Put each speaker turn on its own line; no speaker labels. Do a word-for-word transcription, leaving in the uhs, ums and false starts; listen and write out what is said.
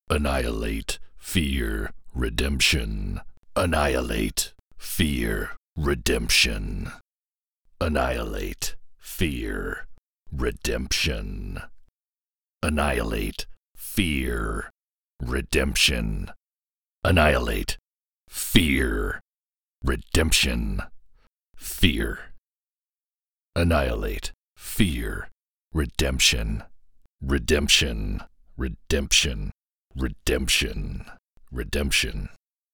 Annihilate, fear, redemption. Annihilate, fear, redemption. Annihilate, fear, redemption. Annihilate, fear, redemption. Annihilate, fear, redemption. Fear. Annihilate, fear, redemption. Redemption, redemption, redemption, redemption.